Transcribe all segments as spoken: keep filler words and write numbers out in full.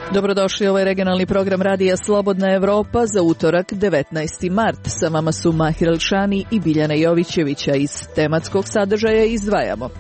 Dobrodošli, ovo je regionalni program Radija Slobodna Evropa za utorak devetnaesti mart. Sa vama su Mahir Elšani i Biljana Jovićevića. Iz tematskog sadržaja izdvajamo.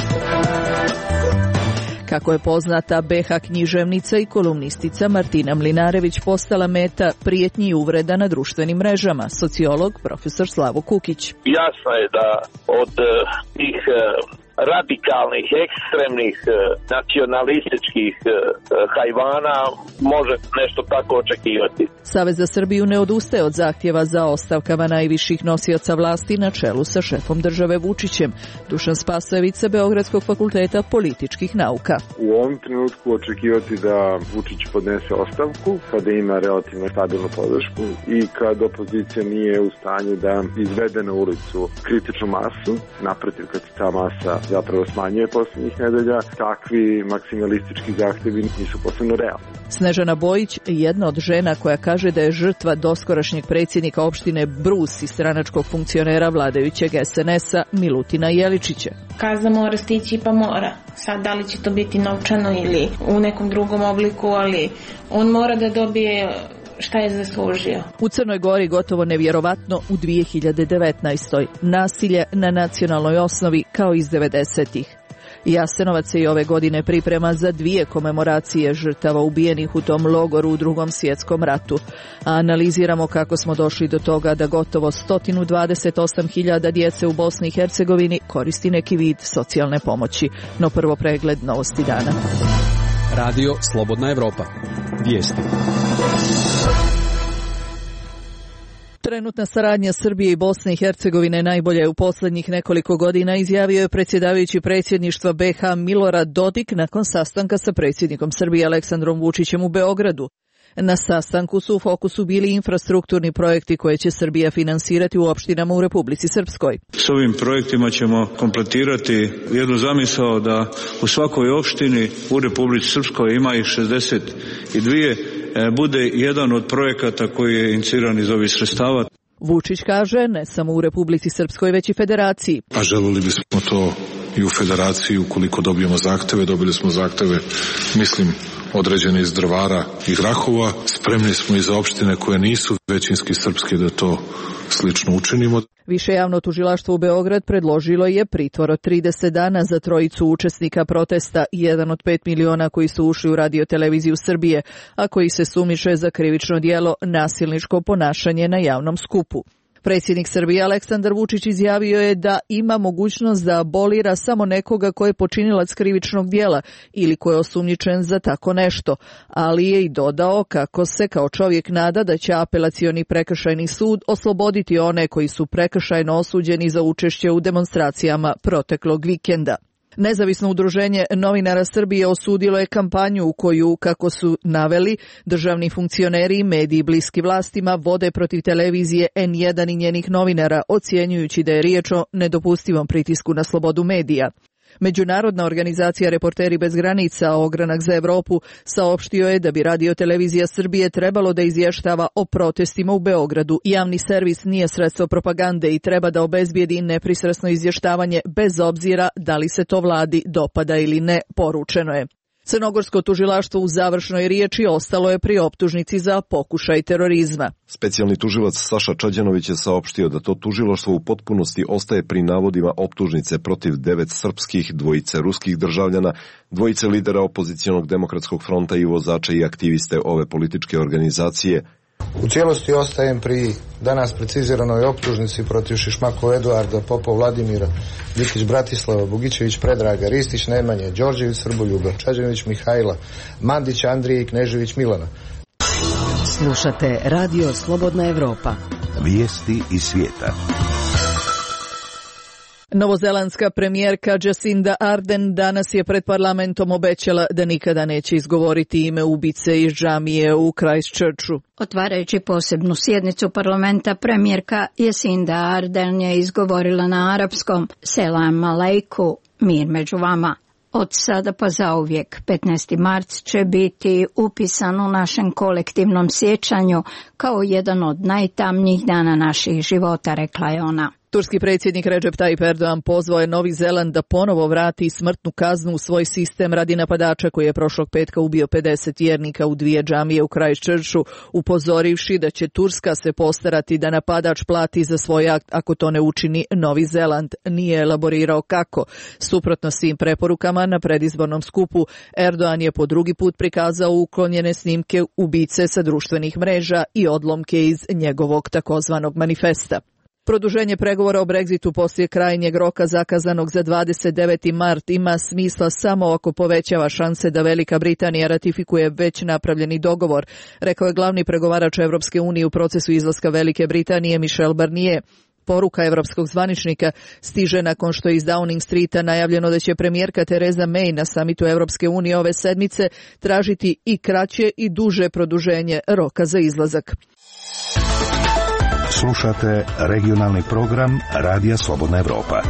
Kako je poznata, be ha književnica i kolumnistica Martina Mlinarević postala meta prijetnji i uvreda na društvenim mrežama. Sociolog profesor Slavo Kukić. Jasno je da od tih radikalnih, ekstremnih, nacionalističkih hajvana može nešto tako očekivati. Savez za Srbiju ne odustaje od zahtjeva za ostavkama najviših nosioca vlasti na čelu sa šefom države Vučićem. Dušan Spasojević sa Beogradskog fakulteta političkih nauka. U ovom trenutku očekivati da Vučić podnese ostavku kada ima relativno stabilnu podršku i kad opozicija nije u stanju da izvede na ulicu kritičnu masu, naprotiv kad se ta masa zapravo smanjuje posljednjih nedelja, takvi maksimalistički zahtjevi nisu posebno realni. Snežana Bojić, jedna od žena koja kaže da je žrtva doskorašnjeg predsjednika opštine Brus i stranačkog funkcionera vladajućeg es en es a Milutina Jeličića. Kazna mora stići pa mora. Sad da li će to biti novčano ili u nekom drugom obliku, ali on mora da dobije šta je zaslužio. U Crnoj Gori gotovo nevjerovatno u dvije hiljade devetnaestoj. Nasilje na nacionalnoj osnovi kao iz devedesetih. Jasenovac se i ove godine priprema za dvije komemoracije žrtava ubijenih u tom logoru u Drugom svjetskom ratu. A analiziramo kako smo došli do toga da gotovo sto dvadeset osam hiljada djece u Bosni i Hercegovini koristi neki vid socijalne pomoći. No prvo pregled novosti dana. Radio Slobodna Evropa. Vijesti. Trenutna saradnja Srbije i Bosne i Hercegovine najbolja je u posljednjih nekoliko godina, izjavio je predsjedavajući predsjedništva be ha Milorad Dodik nakon sastanka sa predsjednikom Srbije Aleksandrom Vučićem u Beogradu. Na sastanku su u fokusu bili infrastrukturni projekti koje će Srbija finansirati u opštinama u Republici Srpskoj. S ovim projektima ćemo kompletirati jednu zamisao da u svakoj opštini u Republici Srpskoj ima ih šezdeset dvije, bude jedan od projekata koji je iniciran iz ovih sredstava. Vučić kaže ne samo u Republici Srpskoj već i Federaciji. A želili bismo to i u Federaciji ukoliko dobijemo zahteve. Dobili smo zahteve, mislim, određene iz Drvara i Grahova. Spremni smo i za opštine koje nisu većinski srpske da to slično učinimo. Više javno tužilaštvo u Beograd predložilo je pritvor od trideset dana za trojicu učesnika protesta, jedan od pet miliona koji su ušli u Radio-televiziju Srbije, a koji se sumiše za krivično djelo nasilničko ponašanje na javnom skupu. Predsjednik Srbije Aleksandar Vučić izjavio je da ima mogućnost da abolira samo nekoga ko je počinilac krivičnog djela ili ko je osumnjičen za tako nešto, ali je i dodao kako se kao čovjek nada da će apelacioni prekršajni sud osloboditi one koji su prekršajno osuđeni za učešće u demonstracijama proteklog vikenda. Nezavisno udruženje novinara Srbije osudilo je kampanju u koju, kako su naveli, državni funkcioneri i mediji bliski vlastima vode protiv televizije en jedan i njenih novinara, ocjenjujući da je riječ o nedopustivom pritisku na slobodu medija. Međunarodna organizacija Reporteri bez granica, ogranak za Evropu, saopštio je da bi Radio-televizija Srbije trebalo da izvještava o protestima u Beogradu. Javni servis nije sredstvo propagande i treba da obezbijedi nepristrasno izvještavanje bez obzira da li se to vladi dopada ili ne, poručeno je. Crnogorsko tužilaštvo u završnoj riječi ostalo je pri optužnici za pokušaj terorizma. Specijalni tužilac Saša Čađanović je saopštio da to tužilaštvo u potpunosti ostaje pri navodima optužnice protiv devet srpskih, dvojice ruskih državljana, dvojice lidera opozicionog demokratskog fronta i vozača i aktiviste ove političke organizacije. U cijelosti ostajem pri danas preciziranoj optužnici protiv Šišmakova Eduarda, Popov Vladimira, Dikić Bratislava, Bugićević Predraga, Ristić Nemanje, Đorđević Srboljuba, Čađanović Mihajla, Mandić Andrije i Knežević Milana. Slušate Radio Slobodna Evropa. Vijesti iz svijeta. Novozelandska premijerka Jacinda Ardern danas je pred parlamentom obećala da nikada neće izgovoriti ime ubice iz džamije u Christchurchu. Otvarajući posebnu sjednicu parlamenta, premijerka Jacinda Ardern je izgovorila na arapskom Selam alejku, mir među vama. Od sada pa zauvijek, petnaesti mart će biti upisan u našem kolektivnom sjećanju kao jedan od najtamnijih dana naših života, rekla je ona. Turski predsjednik Recep Tayyip Erdogan pozvao je Novi Zeland da ponovo vrati smrtnu kaznu u svoj sistem radi napadača koji je prošlog petka ubio pedeset vjernika u dvije džamije u Christchurchu, upozorivši da će Turska se postarati da napadač plati za svoj akt ako to ne učini Novi Zeland. Nije elaborirao kako. Suprotno svim preporukama na predizbornom skupu, Erdogan je po drugi put prikazao uklonjene snimke ubice sa društvenih mreža i odlomke iz njegovog takozvanog manifesta. Produženje pregovora o Brexitu poslije krajnjeg roka zakazanog za dvadeset deveti mart ima smisla samo ako povećava šanse da Velika Britanija ratifikuje već napravljeni dogovor, rekao je glavni pregovarač Evropske unije u procesu izlaska Velike Britanije Michel Barnier. Poruka evropskog zvaničnika stiže nakon što je iz Downing Streeta najavljeno da će premijerka Theresa May na samitu Evropske unije ove sedmice tražiti i kraće i duže produženje roka za izlazak. Slušate regionalni program Radija Slobodna Evropa.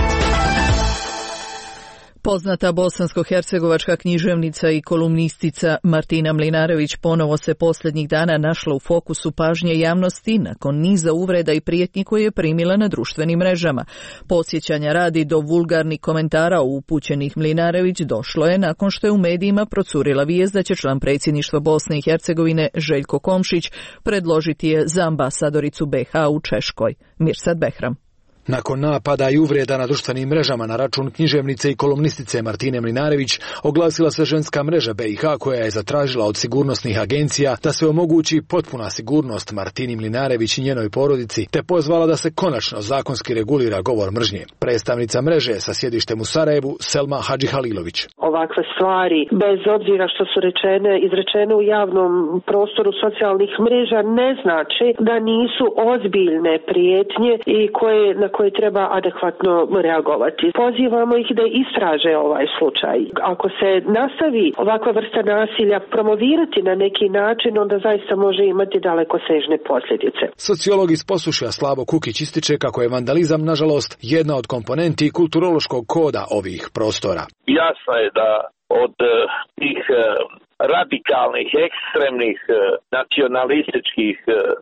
Poznata bosansko-hercegovačka književnica i kolumnistica Martina Mlinarević ponovo se posljednjih dana našla u fokusu pažnje javnosti nakon niza uvreda i prijetnji koje je primila na društvenim mrežama. Podsjećanja radi do vulgarnih komentara upućenih Mlinarević došlo je nakon što je u medijima procurila vijest da će član predsjedništva Bosne i Hercegovine Željko Komšić predložiti je za ambasadoricu B H u Češkoj. Mirsad Behram. Nakon napada i uvreda na društvenim mrežama na račun književnice i kolumnistice Martine Mlinarević, oglasila se ženska mreža B i H koja je zatražila od sigurnosnih agencija da se omogući potpuna sigurnost Martini Mlinarević i njenoj porodici, te pozvala da se konačno zakonski regulira govor mržnje. Predstavnica mreže sa sjedištem u Sarajevu, Selma Hadžihalilović. Ovakve stvari, bez obzira što su rečene, izrečene u javnom prostoru socijalnih mreža, ne znači da nisu ozbiljne prijetnje i koje na koje treba adekvatno reagovati. Pozivamo ih da istraže ovaj slučaj. Ako se nastavi ovakva vrsta nasilja promovirati na neki način, onda zaista može imati dalekosežne posljedice. Sociolog iz Posušja Slavo Kukić ističe kako je vandalizam, nažalost, jedna od komponenti kulturološkog koda ovih prostora. Jasno je da od tih radikalnih, ekstremnih, nacionalističkih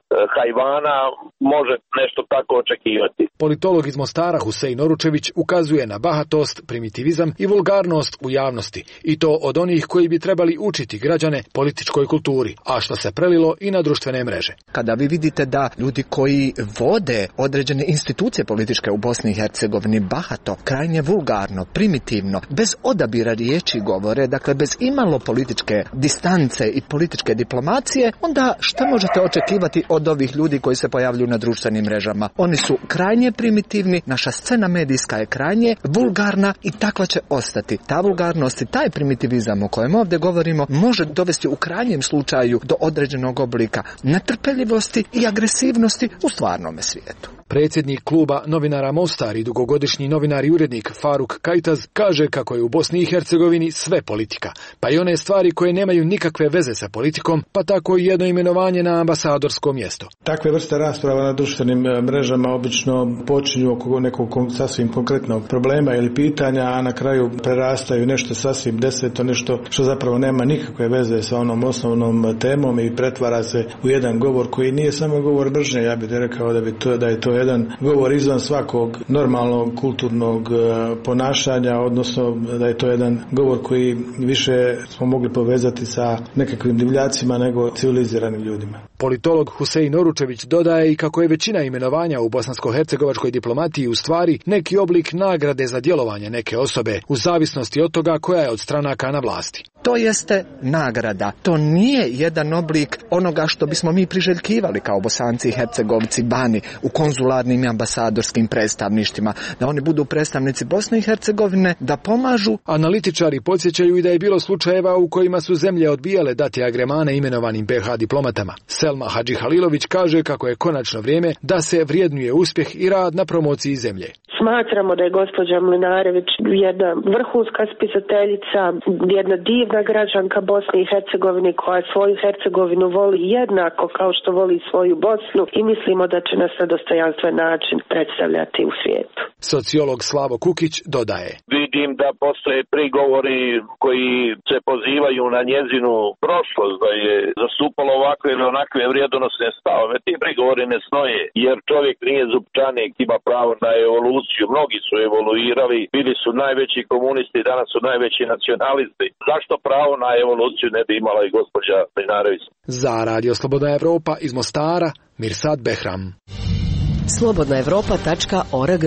hajvana može nešto tako očekivati. Politolog iz Mostara Husein Oručević ukazuje na bahatost, primitivizam i vulgarnost u javnosti, i to od onih koji bi trebali učiti građane političkoj kulturi, a što se prelilo i na društvene mreže. Kada vi vidite da ljudi koji vode određene institucije političke u Bosni i Hercegovini bahato, krajnje vulgarno, primitivno, bez odabira riječi govore, dakle bez imalo političke distance i političke diplomacije, onda što možete očekivati od ovih ljudi koji se pojavljuju na društvenim mrežama? Oni su krajnje primitivni, naša scena medijska je krajnje vulgarna i takva će ostati. Ta vulgarnost i taj primitivizam o kojem ovdje govorimo može dovesti u krajnjem slučaju do određenog oblika netrpeljivosti i agresivnosti u stvarnome svijetu. Predsjednik kluba novinara Mostar i dugogodišnji novinar i urednik Faruk Kajtaz kaže kako je u Bosni i Hercegovini sve politika, pa i one stvari koje nemaju nikakve veze sa politikom, pa tako i jedno imenovanje na ambasadorsko mjesto. Takve vrste rasprava na društvenim mrežama obično počinju oko nekog sasvim konkretnog problema ili pitanja, a na kraju prerastaju nešto sasvim deseto, nešto što zapravo nema nikakve veze sa onom osnovnom temom i pretvara se u jedan govor koji nije samo govor mržnje. Ja bih rekao da, bi to, da je to jedan govor izvan svakog normalnog kulturnog ponašanja, odnosno da je to jedan govor koji više smo mogli povezati sa nekakvim divljacima nego civiliziranim ljudima. Politolog Husein Oručević dodaje i kako je većina imenovanja u bosansko-hercegovačkoj diplomatiji u stvari neki oblik nagrade za djelovanje neke osobe, u zavisnosti od toga koja je od stranaka na vlasti. To jeste nagrada. To nije jedan oblik onoga što bismo mi priželjkivali kao Bosanci i Hercegovci bani u konzularnim i ambasadorskim predstavništvima, da oni budu predstavnici Bosne i Hercegovine, da pomažu. Analitičari podsjećaju i da je bilo slučajeva u kojima su zemlje odbijale dati agremane imenovanim B H diplomatama. Selma Hadžihalilović kaže kako je konačno vrijeme da se vrijednuje uspjeh i rad na promociji zemlje. Smatramo da je gospođa Mlinarević jedna vrhunska spisateljica, jedna divna građanka Bosne i Hercegovine koja svoju Hercegovinu voli jednako kao što voli svoju Bosnu i mislimo da će nas na dostojanstven način predstavljati u svijetu. Sociolog Slavo Kukić dodaje. Vidim da postoje prigovori koji se pozivaju na njezinu prošlost, da je zastupalo ovakve ili onakve vrijedonosne stavove. Ti prigovori ne stoje, jer čovjek nije zupčanik, ima pravo na evoluciju. Mnogi su evoluirali, bili su najveći komunisti, danas su najveći nacionalisti. Zašto pravo na evoluciju ne bi imala i gospođa Mlinarević? Za Radio Slobodna Evropa iz Mostara, Mirsad Behram. slobodna evropa tačka org.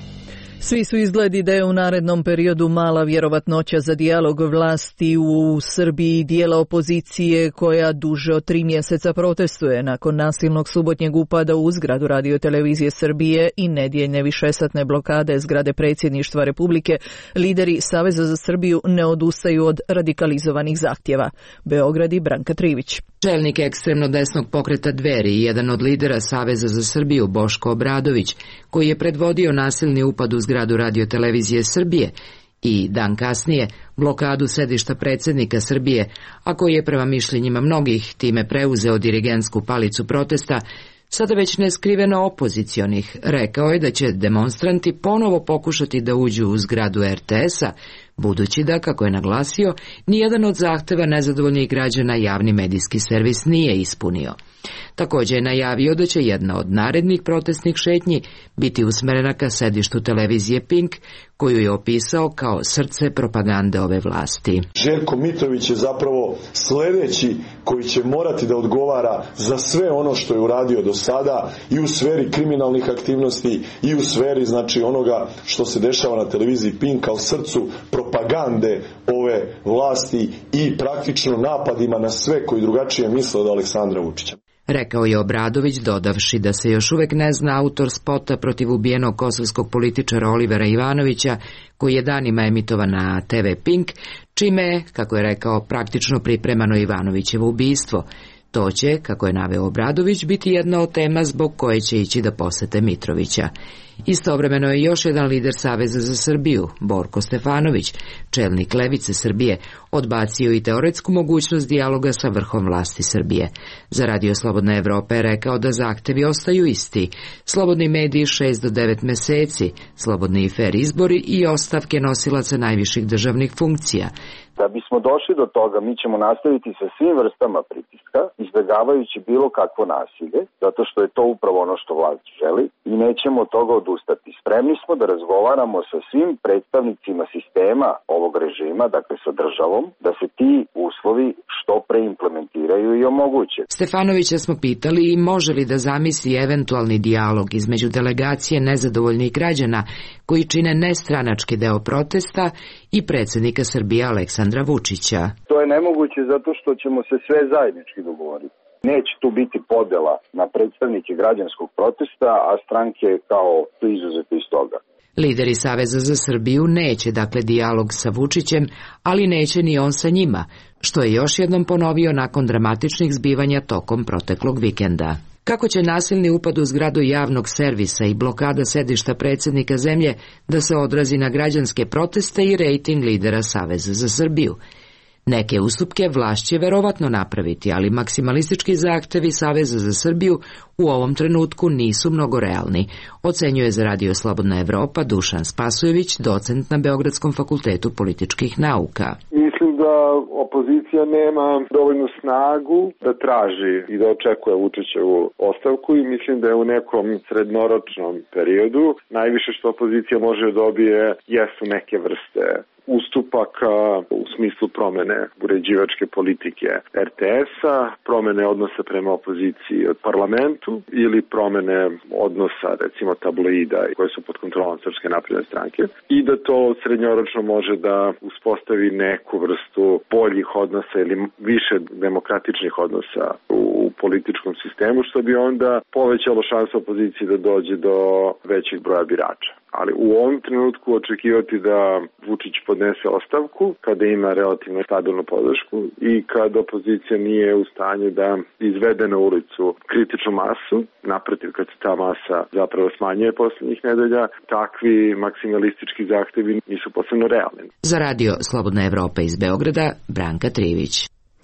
Svi su izgledi da je u narednom periodu mala vjerovatnoća za dijalog vlasti u Srbiji, dijela opozicije koja duže od tri mjeseca protestuje nakon nasilnog subotnjeg upada u zgradu Radio-televizije Srbije i nedjeljne višesatne blokade zgrade predsjedništva Republike. Lideri Saveza za Srbiju ne odustaju od radikalizovanih zahtjeva. Beograd i Branka Trivić. Čelnik ekstremno desnog pokreta Dveri i jedan od lidera Saveza za Srbiju, Boško Obradović, koji je predvodio nasilni upad u zgradu Radio-televizije Srbije i dan kasnije blokadu sedišta predsjednika Srbije, a koji je prema mišljenjima mnogih time preuzeo dirigentsku palicu protesta, sada već neskriveno opozicionih, rekao je da će demonstranti ponovo pokušati da uđu u zgradu er te es-a, budući da, kako je naglasio, nijedan od zahteva nezadovoljnih građana javni medijski servis nije ispunio. Također je najavio da će jedna od narednih protestnih šetnji biti usmerena ka sedištu televizije Pink, koju je opisao kao srce propagande ove vlasti. Željko Mitrović je zapravo sljedeći koji će morati da odgovara za sve ono što je uradio do sada i u sferi kriminalnih aktivnosti i u sferi znači onoga što se dešava na televiziji Pink kao srcu propagande ove vlasti i praktično napadima na sve koji drugačije misle od Aleksandra Vučića. Rekao je Obradović, dodavši da se još uvek ne zna autor spota protiv ubijenog kosovskog političara Olivera Ivanovića, koji je danima emitovan na te ve Pink, čime je, kako je rekao, praktično pripremano Ivanovićevo ubistvo. To će, kako je naveo Obradović, biti jedna od tema zbog koje će ići da posete Mitrovića. Istovremeno je još jedan lider Saveza za Srbiju, Borko Stefanović, čelnik Levice Srbije, odbacio i teoretsku mogućnost dijaloga sa vrhom vlasti Srbije. Za Radio Slobodna Evropa je rekao da zahtevi ostaju isti. Slobodni mediji šest do devet meseci, slobodni i fer izbori i ostavke nosilaca najviših državnih funkcija. Da bismo došli do toga, mi ćemo nastaviti sa svim vrstama pritiska, izbjegavajući bilo kakvo nasilje, zato što je to upravo ono što vlast želi i nećemo od toga odustati. Spremni smo da razgovaramo sa svim predstavnicima sistema ovog režima, dakle sa državom, da se ti uslovi što pre implementiraju i omoguće. Stefanovića smo pitali i može li da zamisli eventualni dijalog između delegacije nezadovoljnih građana koji čine nestranački deo protesta i predsjednika Srbije Aleksandra Vučića. To je nemoguće zato što ćemo se sve zajednički dogovoriti. Neće tu biti podela na predstavnike građanskog protesta, a stranke kao su izuzete iz toga. Lideri Saveza za Srbiju neće dakle dijalog sa Vučićem, ali neće ni on sa njima, što je još jednom ponovio nakon dramatičnih zbivanja tokom proteklog vikenda. Kako će nasilni upad u zgradu javnog servisa i blokada sedišta predsjednika zemlje da se odrazi na građanske proteste i rejting lidera Saveza za Srbiju? Neke ustupke vlast će verovatno napraviti, ali maksimalistički zahtevi Saveza za Srbiju u ovom trenutku nisu mnogo realni, ocenjuje za Radio Slobodna Evropa Dušan Spasojević, docent na Beogradskom fakultetu političkih nauka. Mislim da opozicija nema dovoljnu snagu da traži i da očekuje Vučićevu ostavku i mislim da je u nekom srednoročnom periodu najviše što opozicija može dobije jesu neke vrste ustupaka u smislu promene uređivačke politike er te es-a, promene odnosa prema opoziciji od parlamentu ili promene odnosa recimo tabloida koje su pod kontrolom Srpske napredne stranke i da to srednjoročno može da uspostavi neku vrstu boljih odnosa ili više demokratičnih odnosa u političkom sistemu, što bi onda povećalo šansu opoziciji da dođe do većeg broja birača. Ali u ovom trenutku očekivati da Vučić podnese ostavku kada ima relativno stabilnu podršku i kad opozicija nije u stanju da izvede na ulicu kritičnu masu, naprotiv kad se ta masa zapravo smanjuje posljednjih nedelja, takvi maksimalistički zahtevi nisu posebno realni. Za Radio Slobodna Evropa iz Beograda, Branka Trivić.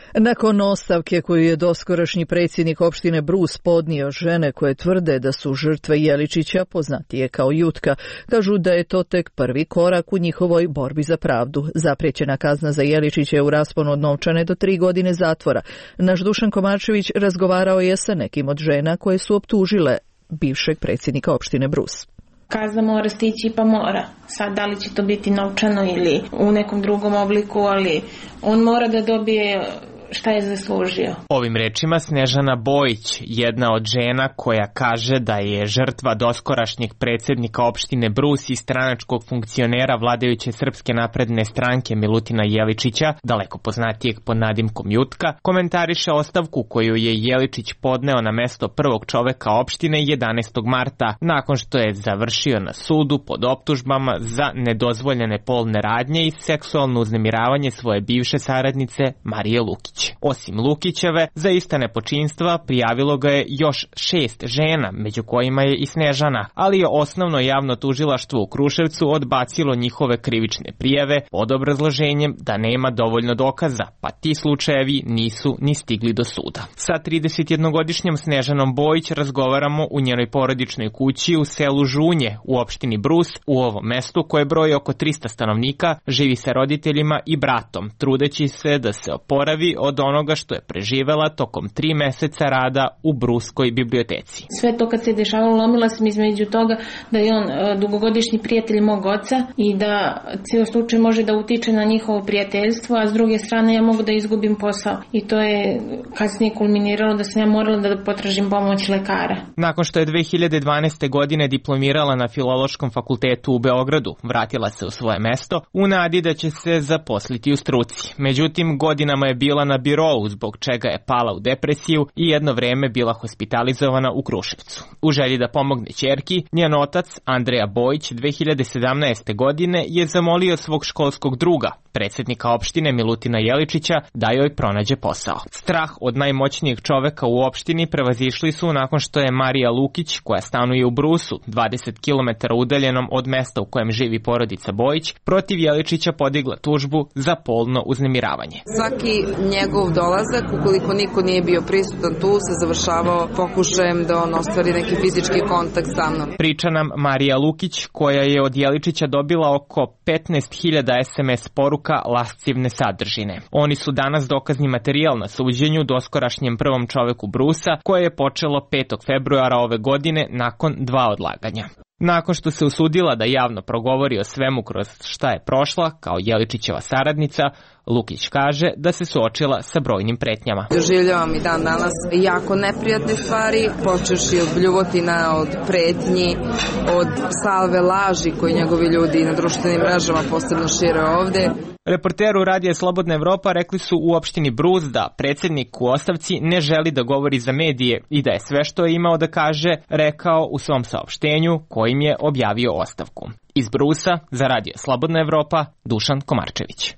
Nakon ostavke koju je doskorašnji predsjednik opštine Brus podnio, žene koje tvrde da su žrtve Jeličića, poznatije kao Jutka, kažu da je to tek prvi korak u njihovoj borbi za pravdu. Zaprijećena kazna za Jeličića je u rasponu od novčane do tri godine zatvora. Naš Dušan Komarčević razgovarao je sa nekim od žena koje su optužile bivšeg predsjednika opštine Brus. Kazna mora stići pa mora. Sad da li će to biti novčano ili u nekom drugom obliku, ali on mora da dobije šta je zaslužio. Ovim rečima Snežana Bojić, jedna od žena koja kaže da je žrtva doskorašnjeg predsjednika opštine Brus i stranačkog funkcionera vladajuće Srpske napredne stranke Milutina Jeličića, daleko poznatijeg pod nadimkom Jutka, komentariše ostavku koju je Jeličić podneo na mesto prvog čoveka opštine jedanaestog marta, nakon što je završio na sudu pod optužbama za nedozvoljene polne radnje i seksualno uznemiravanje svoje bivše saradnice Marije Lukić. Osim Lukićeve, za ista nepočinstva prijavilo ga je još šest žena, među kojima je i Snežana, ali je osnovno javno tužilaštvo u Kruševcu odbacilo njihove krivične prijave pod obrazloženjem da nema dovoljno dokaza, pa ti slučajevi nisu ni stigli do suda. Sa tridesetjednogodišnjom Snežanom Bojić razgovaramo u njenoj porodičnoj kući u selu Žunje u opštini Brus. U ovom mestu, koje broji oko trista stanovnika, živi sa roditeljima i bratom, trudeći se da se oporavi od onoga što je preživela tokom tri meseca rada u Bruskoj biblioteci. Sve to kad se dešavalo, lomila sam između toga da je on dugogodišnji prijatelj mog oca i da cijel slučaj može da utiče na njihovo prijateljstvo, a s druge strane ja mogu da izgubim posao. I to je kasnije kulminiralo da sam ja morala da potražim pomoć lekara. Nakon što je dve hiljade dvanaeste. godine diplomirala na Filološkom fakultetu u Beogradu, vratila se u svoje mesto u nadi da će se zaposliti u struci. Međutim, godinama je bila na birou, zbog čega je pala u depresiju i jedno vreme bila hospitalizovana u Kruševcu. U želji da pomogne ćerki, njen otac Andreja Bojić dve hiljade sedamnaeste. godine je zamolio svog školskog druga, predsjednika opštine Milutina Jeličića, da joj pronađe posao. Strah od najmoćnijeg čoveka u opštini prevazišli su nakon što je Marija Lukić, koja stanuje u Brusu, dvadeset kilometara udaljenom od mesta u kojem živi porodica Bojić, protiv Jeličića podigla tužbu za polno uznemiravanje. Svaki njegov dolazak, ukoliko niko nije bio prisutan tu, se završavao pokušajem da on ostvari neki fizički kontakt sa mnom. Priča nam Marija Lukić, koja je od Jeličića dobila oko petnaest hiljada es em es poruka lascivne sadržine. Oni su danas dokazni materijal na suđenju doskorašnjem prvom čoveku Brusa, koje je počelo petog februara ove godine nakon dva odlaganja. Nakon što se usudila da javno progovori o svemu kroz šta je prošla, kao Jeličićeva saradnica, Lukić kaže da se suočila sa brojnim pretnjama. Doživljavam i dan danas jako neprijatne stvari, počevši od bljuvotina, od pretnji, od salve laži koji njegovi ljudi na društvenim mrežama posebno šire ovde. Reporteru Radija Slobodna Evropa rekli su u opštini Brus da predsjednik u ostavci ne želi da govori za medije i da je sve što je imao da kaže rekao u svom saopštenju kojim je objavio ostavku. Iz Brusa za Radio Slobodna Evropa, Dušan Komarčević.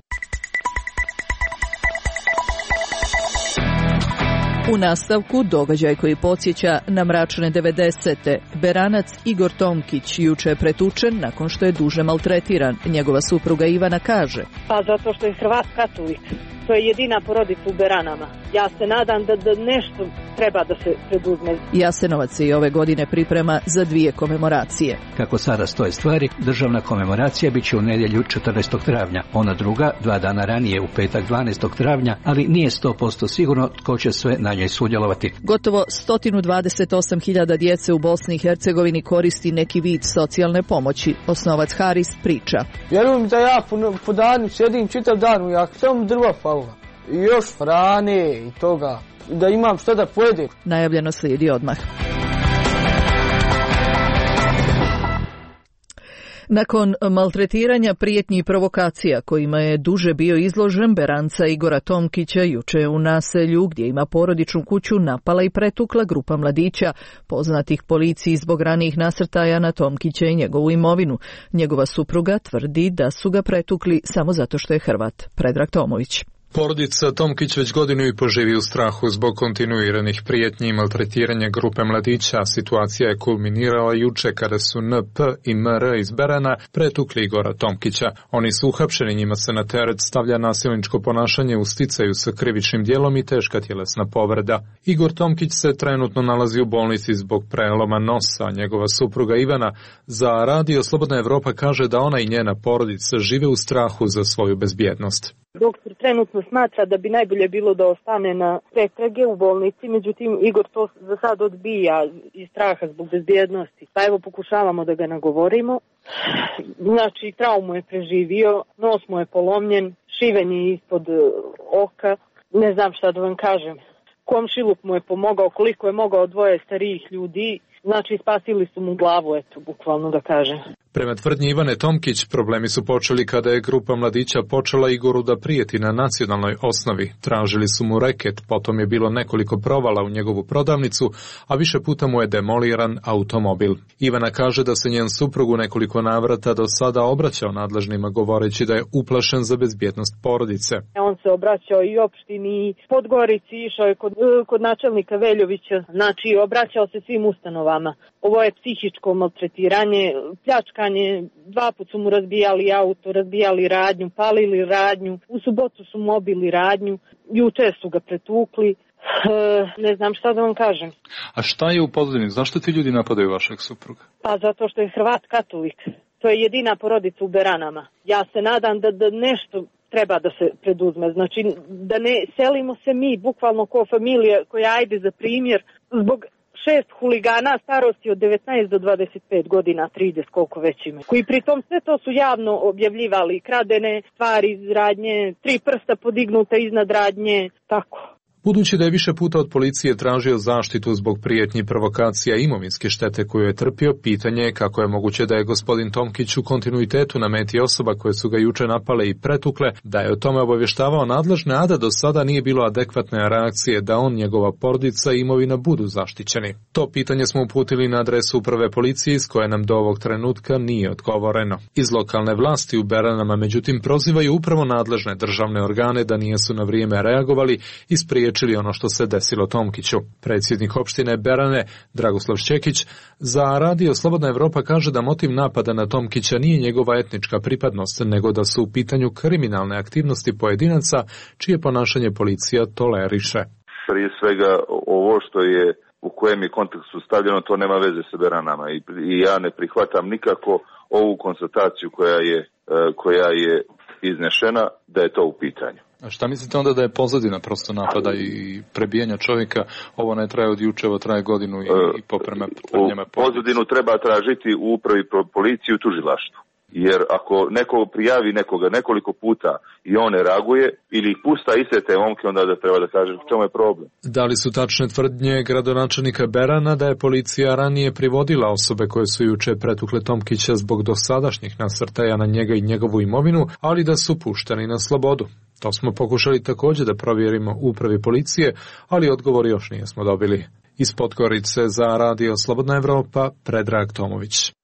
U nastavku događaj koji podsjeća na mračne devedesete. Beranac Igor Tomkić juče je pretučen nakon što je duže maltretiran. Njegova supruga Ivana kaže: Pa zato što je Hrvat katolik. To je jedina porodica u Beranama. Ja se nadam da, da nešto treba da se preduzme. Jasenovac se i ove godine priprema za dvije komemoracije. Kako sada stoje stvari, državna komemoracija bit će u nedjelju četrnaestog travnja. Ona druga, dva dana ranije u petak dvanaestog travnja, ali nije sto posto sigurno tko će sve na njoj sudjelovati. Gotovo sto dvadeset osam hiljada djece u Bosni i Hercegovini koristi neki vid socijalne pomoći. Osnovac Haris priča: Vjerujem da ja po, po danu sjedim čitav dan u jak, samo drva fala. I još hrane i toga, da imam što da pojedem. Najavljeno slijedi odmah. Nakon maltretiranja, prijetnji i provokacija kojima je duže bio izložen, Beranca Igora Tomkića juče je u naselju gdje ima porodičnu kuću napala i pretukla grupa mladića poznatih policiji zbog ranijih nasrtaja na Tomkića i njegovu imovinu. Njegova supruga tvrdi da su ga pretukli samo zato što je Hrvat. Predrag Tomović. Porodica Tomkić već godinu i po živi u strahu zbog kontinuiranih prijetnji i maltretiranja grupe mladića. Situacija je kulminirala juče kada su N P i M R iz Berana pretukli Igora Tomkića. Oni su uhapšeni, njima se na teret stavlja nasilničko ponašanje u sticaju sa krivičnim djelom i teška tjelesna povreda. Igor Tomkić se trenutno nalazi u bolnici zbog preloma nosa. Njegova supruga Ivana za Radio Slobodna Evropa kaže da ona i njena porodica žive u strahu za svoju bezbjednost. Doktor trenutno smatra da bi najbolje bilo da ostane na pretrage u bolnici, međutim Igor to za sad odbija iz straha zbog bezbjednosti. Pa evo pokušavamo da ga nagovorimo. Znači traumu je preživio, nos mu je polomljen, šiven je ispod oka, ne znam šta da vam kažem. Komšiluk mu je pomogao koliko je mogao, dvoje starijih ljudi. Znači, spasili su mu glavu, eto, bukvalno da kažem. Prema tvrdnji Ivane Tomkić, problemi su počeli kada je grupa mladića počela Igoru da prijeti na nacionalnoj osnovi. Tražili su mu reket, potom je bilo nekoliko provala u njegovu prodavnicu, a više puta mu je demoliran automobil. Ivana kaže da se njen suprug u nekoliko navrata do sada obraćao nadležnima govoreći da je uplašen za bezbjednost porodice. On se obraćao i opštini Podgorici, išao je kod, kod načelnika Veljovića, znači obraćao se svim ustanovama. Ovo je psihičko maltretiranje, pljačkanje, dva put su mu razbijali auto, razbijali radnju, palili radnju, u subotu su mu obili radnju, juče su ga pretukli, e, ne znam šta da vam kažem. A šta je u pozadini? Zašto ti ljudi napadaju vašeg supruga? Pa zato što je Hrvat katolik. To je jedina porodica u Beranama. Ja se nadam da, da nešto treba da se preduzme. Znači da ne selimo se mi, bukvalno kao familija koja ajde za primjer, zbog šest huligana starosti od devetnaest do dvadeset pet godina, trideset koliko već ima, koji pritom sve to su javno objavljivali, kradene stvari iz radnje, tri prsta podignuta iznad radnje, tako. Budući da je više puta od policije tražio zaštitu zbog prijetnji, provokacija i imovinske štete koju je trpio, pitanje je kako je moguće da je gospodin Tomkić u kontinuitetu na meti osoba koje su ga juče napale i pretukle, da je o tome obavještavao nadležne, a da do sada nije bilo adekvatne reakcije da on, njegova porodica i imovina budu zaštićeni. To pitanje smo uputili na adresu uprave policije iz koje nam do ovog trenutka nije odgovoreno. Iz lokalne vlasti u Beranama međutim prozivaju upravo nadležne državne organe da nisu na vrijeme reagovali i spriječili čili ono što se desilo Tomkiću. Predsjednik opštine Berane, Dragoslav Šćekić, za Radio Slobodna Evropa kaže da motiv napada na Tomkića nije njegova etnička pripadnost, nego da su u pitanju kriminalne aktivnosti pojedinaca čije ponašanje policija toleriše. Prije svega ovo što je u kojem je kontekstu stavljeno, to nema veze sa Beranama i, i ja ne prihvatam nikako ovu konstataciju koja je, koja je iznešena da je to u pitanju. A šta mislite onda da je pozadina prosto napada i prebijanja čovjeka? Ovo ne traje od juče, ovo traje godinu i, i poprema tvrdnjama. Pozadinu treba tražiti u upravi policije u tužilaštvu. Jer ako neko prijavi nekoga nekoliko puta i on ne reaguje ili pusta iste te momke, onda da treba da kaže u čemu je problem. Da li su tačne tvrdnje gradonačelnika Berana da je policija ranije privodila osobe koje su juče pretukle Tomkića zbog dosadašnjih nasrtaja na njega i njegovu imovinu, ali da su pušteni na slobodu? To smo pokušali također da provjerimo u upravi policije, ali odgovor još nismo dobili. Iz Podgorice za Radio Slobodna Evropa, Predrag Tomović.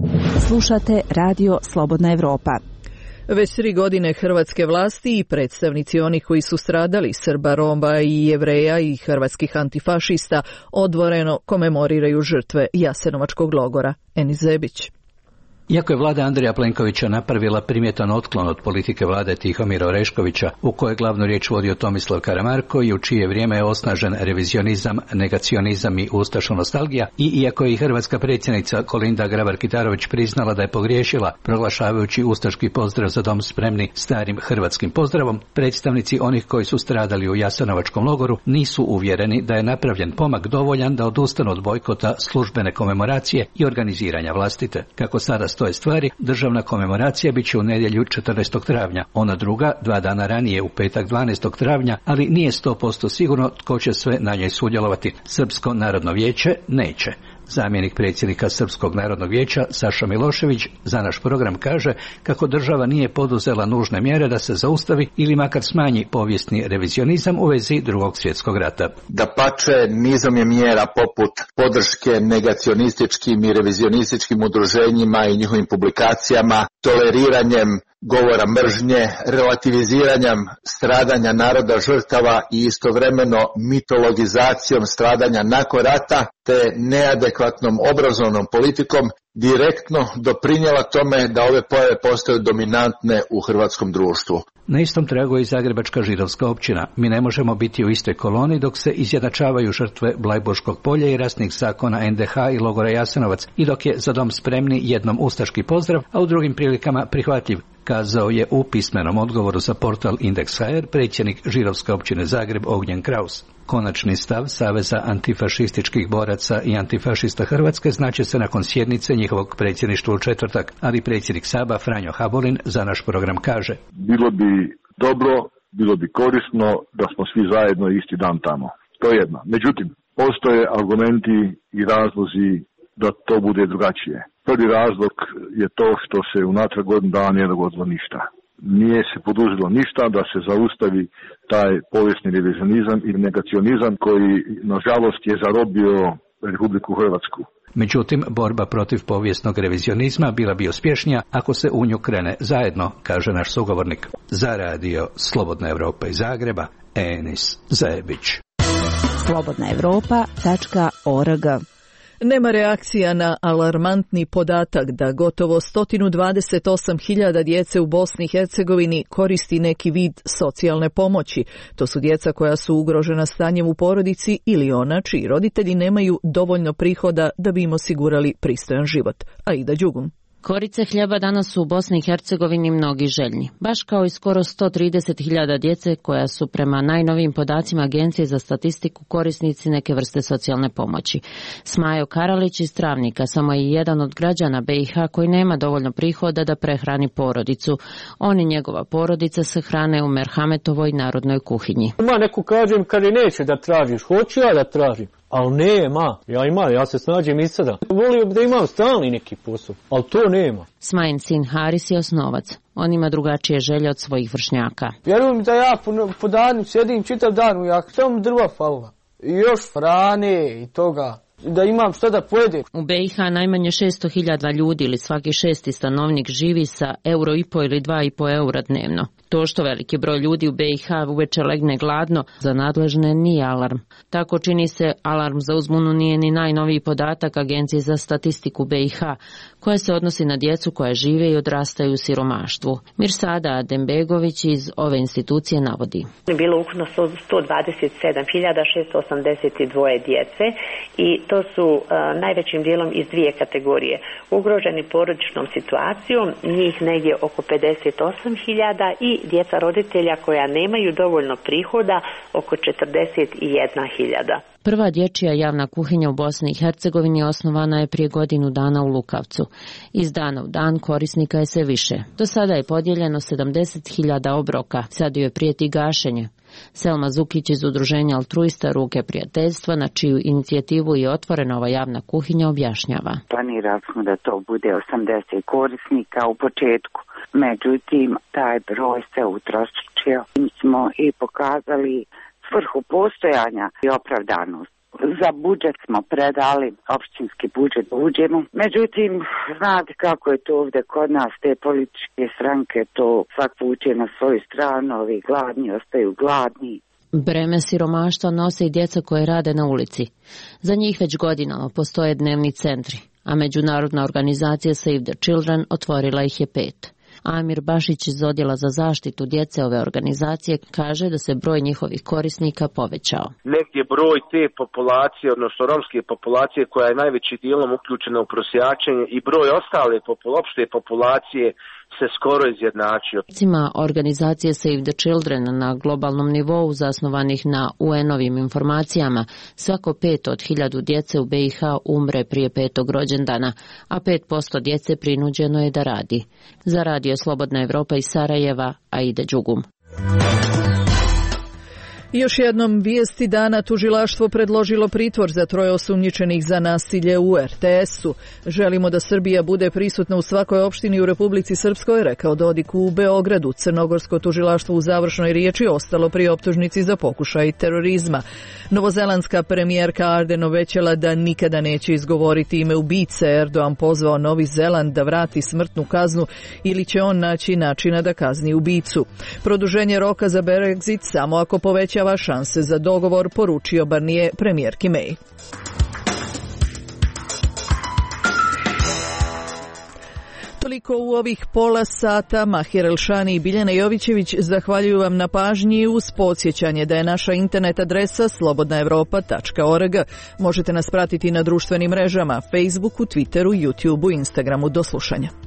Slušate Radio Slobodna Evropa. Već tri godine hrvatske vlasti i predstavnici onih koji su stradali, Srba, Roma i Jevreja i hrvatskih antifašista, odvoreno komemoriraju žrtve Jasenovačkog logora. Enis Zebić. Iako je vlada Andreja Plenkovića napravila primjetan otklon od politike vlade Tihomira Oreškovića, u kojoj glavnu riječ vodio Tomislav Karamarko i u čije vrijeme je osnažen revizionizam, negacionizam i ustašo nostalgija, i iako je i hrvatska predsjednica Kolinda Grabar-Kitarović priznala da je pogriješila proglašavajući ustaški pozdrav za dom spremni starim hrvatskim pozdravom, predstavnici onih koji su stradali u Jasenovačkom logoru nisu uvjereni da je napravljen pomak dovoljan da odustanu od bojkota službene komemoracije i organiziranja vlastite. Kako sada stoje stvari, državna komemoracija bit će u nedjelju četrnaestog travnja, ona druga dva dana ranije u petak dvanaestog travnja, ali nije sto posto sigurno tko će sve na njoj sudjelovati. Srpsko narodno vijeće neće. Zamjenik predsjednika Srpskog narodnog vijeća Saša Milošević za naš program kaže kako država nije poduzela nužne mjere da se zaustavi ili makar smanji povijesni revizionizam u vezi Drugog svjetskog rata. Dapače, nizom je mjera poput podrške negacionističkim i revizionističkim udruženjima i njihovim publikacijama, toleriranjem govora mržnje, relativiziranjem stradanja naroda žrtava i istovremeno mitologizacijom stradanja nakon rata te neadekvatnom obrazovnom politikom direktno doprinijela tome da ove pojave postaju dominantne u hrvatskom društvu. Na istom tragu je i Zagrebačka židovska općina. Mi ne možemo biti u istoj koloni dok se izjednačavaju žrtve Blajburškog polja i rasnih zakona en de ha i logora Jasenovac i dok je za dom spremni jednom ustaški pozdrav, a u drugim prilikama prihvatljiv, kazao je u pismenom odgovoru za portal Indeks ha er predsjednik židovske općine Zagreb Ognjen Kraus. Konačni stav Saveza antifašističkih boraca i antifašista Hrvatske znaće se nakon sjednice njihovog predsjedništva u četvrtak, ali predsjednik Saba Franjo Habolin za naš program kaže: Bilo bi dobro, bilo bi korisno da smo svi zajedno isti dan tamo. To je jedno. Međutim, postoje argumenti i razlozi da to bude drugačije. Prvi razlog je to što se unatrag godinu dana nije dogodilo ništa. Nije se poduzelo ništa da se zaustavi taj povijesni revizionizam i negacionizam koji, nažalost, je zarobio Republiku Hrvatsku. Međutim, borba protiv povijesnog revizionizma bila bi uspješnija ako se u nju krene zajedno, kaže naš sugovornik. Za radio Slobodna Evropa iz Zagreba, Enis Zajebić. slobodna evropa tačka org. Nema reakcija na alarmantni podatak da gotovo sto dvadeset osam hiljada djece u Bosni i Hercegovini koristi neki vid socijalne pomoći. To su djeca koja su ugrožena stanjem u porodici ili ona čiji roditelji nemaju dovoljno prihoda da bi im osigurali pristojan život. Aida Đugum. Korice hljeba danas su u Bosni i Hercegovini mnogi željni, baš kao i skoro sto trideset hiljada djece koja su prema najnovijim podacima Agencije za statistiku korisnici neke vrste socijalne pomoći. Smajo Karalić iz Travnika samo je jedan od građana be i ha koji nema dovoljno prihoda da prehrani porodicu. On i njegova porodica se hrane u Merhametovoj narodnoj kuhinji. Ima neku kažem kad je neće da tražiš, hoću ja da tražim. Ali nema, ja imam, ja se snađem i sada. Volio bi da imam stalni neki posao, ali to nema. Smajin sin Haris je osnovac. On ima drugačije želje od svojih vršnjaka. Vjerujem da ja po, po danu sjedim čitav dan u jahti, samo drva falila. I još hrane i toga. Da imam šta da pojedem. U be i ha najmanje šesto hiljada ljudi ili svaki šesti stanovnik živi sa euro i po ili dva i po eura dnevno. To što veliki broj ljudi u be i ha uveče legne gladno, za nadležne nije alarm. Tako čini se alarm za uzbunu nije ni najnoviji podatak Agencije za statistiku be i ha, koja se odnosi na djecu koja žive i odrastaju u siromaštvu. Mirsada Adembegović iz ove institucije navodi. Bilo ukupno sto dvadeset sedam hiljada šesto osamdeset dva djece i to su uh, najvećim dijelom iz dvije kategorije. Ugroženi porodičnom situacijom, njih negdje oko pedeset osam hiljada i djeca roditelja koja nemaju dovoljno prihoda oko četrdeset jedna hiljada. Prva dječja javna kuhinja u Bosni i Hercegovini osnovana je prije godinu dana u Lukavcu. Iz dana u dan korisnika je sve više. Do sada je podijeljeno sedamdeset hiljada obroka, sad joj prijeti gašenje. Selma Zukić iz udruženja Altruista Ruke prijateljstva, na čiju inicijativu je otvorena ova javna kuhinja, objašnjava. Planirali smo da to bude osamdeset korisnika u početku. Međutim, taj broj se utrostručio. Mi smo i pokazali svrhu postojanja i opravdanost. Za budžet smo predali, općinski budžet uđemo. Međutim, znate kako je to ovdje kod nas, te političke stranke, to svak vuče na svoju stranu, ovi gladni ostaju gladni. Breme siromaštva nose i djeca koje rade na ulici. Za njih već godinama postoje dnevni centri, a međunarodna organizacija Save the Children otvorila ih je pet. Amir Bašić iz Odjela za zaštitu djece ove organizacije kaže da se broj njihovih korisnika povećao. Negdje broj te populacije, odnosno romske populacije koja je najveći dijelom uključena u prosjačenje i broj ostale opšte populacije se skoro izjednačio. Recima organizacije Save the Children na globalnom nivou zasnovanih na u en-ovim informacijama, svako pet od hiljadu djece u be i ha umre prije petog rođendana, a pet posto djece prinuđeno je da radi. Za radio Slobodna Evropa iz Sarajeva, Aida Đugum. Još jednom vijesti dana, tužilaštvo predložilo pritvor za troje osumnjičenih za nasilje u er te esu. Želimo da Srbija bude prisutna u svakoj opštini u Republici Srpskoj, rekao Dodik u Beogradu. Crnogorsko tužilaštvo u završnoj riječi ostalo pri optužnici za pokušaj terorizma. Novozelandska premijerka Ardern obećala da nikada neće izgovoriti ime ubice. Erdogan pozvao Novi Zeland da vrati smrtnu kaznu ili će on naći načina da kazni ubicu. Produženje roka za Brexit samo ako poveća šanse za dogovor, poručio Barnier premijerki May. Toliko u ovih pola sata. Mahir Elšani i Biljana Jovićević zahvaljuju vam na pažnji uz podsjećanje da je naša internet adresa slobodna evropa tačka org. Možete nas pratiti na društvenim mrežama, Facebooku, Twitteru, YouTubeu, Instagramu. Do slušanja.